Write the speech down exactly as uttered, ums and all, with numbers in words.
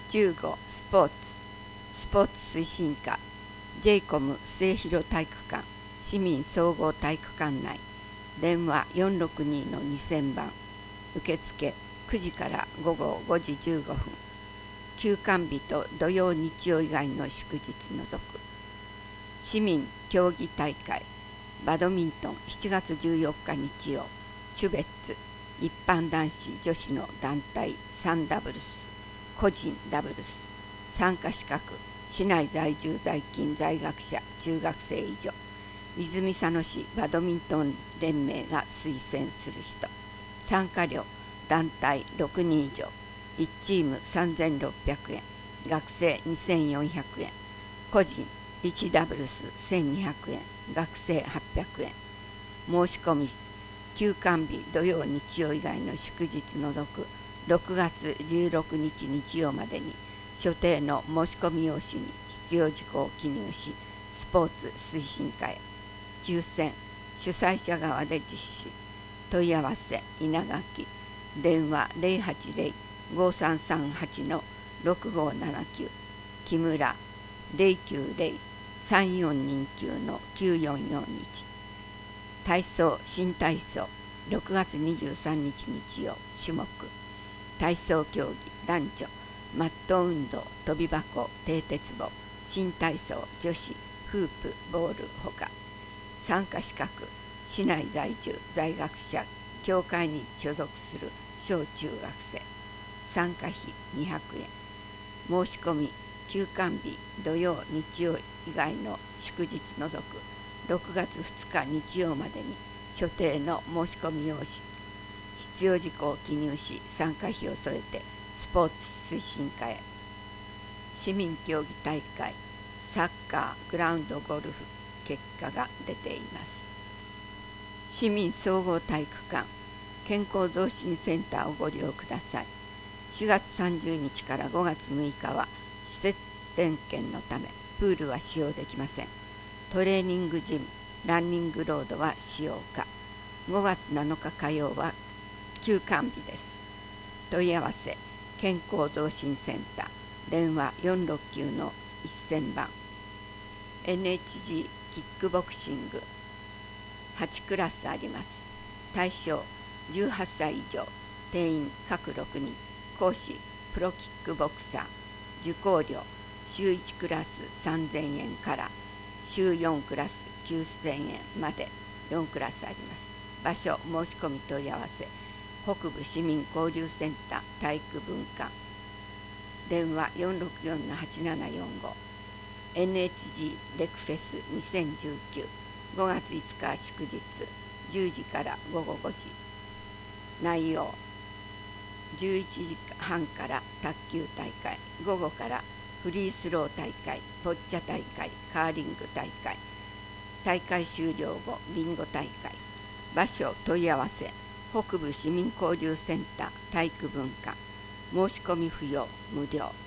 じゅうごスポーツスポーツ推進課 ジェイコム 末広体育館市民総合体育館内電話よんろくにのにせんばん受付くじから午後ごじじゅうごふん休館日と土曜日曜以外の祝日除く市民競技大会バドミントンしちがつじゅうよっか日曜シュベッツ一般男子女子の団体さんダブルス個人ダブルス参加資格市内在住在勤在学者中学生以上泉佐野市バドミントン連盟が推薦する人参加料団体ろくにん以上いちチームさんぜんろっぴゃくえん学生にせんよんひゃくえん個人いちダブルスせんにひゃくえん学生はっぴゃくえん申し込み休館日土曜日曜以外の祝日除くろくがつじゅうろくにち日曜までに所定の申し込み用紙に必要事項を記入しスポーツ推進課へ抽選主催者側で実施問い合わせ稲垣電話 ゼロはちゼロ ごさんさんはち ろくごななきゅう木村 ゼロきゅうゼロ さんよんにきゅう きゅうよんよんいち体操新体操ろくがつにじゅうさんにち日曜種目体操競技男女マット運動跳び箱蹄鉄棒新体操女子フープボールほか参加資格市内在住在学者協会に所属する小中学生参加費にひゃくえん申し込み休館日土曜日曜以外の祝日除くろくがつふつか日曜までに所定の申し込み用紙必要事項を記入し参加費を添えてスポーツ推進課へ市民競技大会サッカーグラウンドゴルフ結果が出ています市民総合体育館健康増進センターをご利用くださいしがつさんじゅうにちからごがつむいかは施設点検のためプールは使用できませんトレーニングジムランニングロードは使用可ごがつなのか火曜は休館日です問い合わせ健康増進センター電話よんろくきゅうのせんばん エヌエイチジー キックボクシングはちクラスあります対象じゅうはっさい以上定員各ろくにん講師プロキックボクサー受講料週いちクラスさんぜんえんから週よんクラスきゅうせんえんまでよんクラスあります場所申し込み問い合わせ北部市民交流センター体育文館電話よんろくよんのはちななよんご エヌエイチジー レクフェスにせんじゅうきゅうごがついつか祝日じゅうじから午後ごじ内容じゅういちじはんから卓球大会午後からフリースロー大会ボッチャ大会カーリング大会大会終了後ビンゴ大会場所問い合わせ北部市民交流センター体育文館申し込み不要無料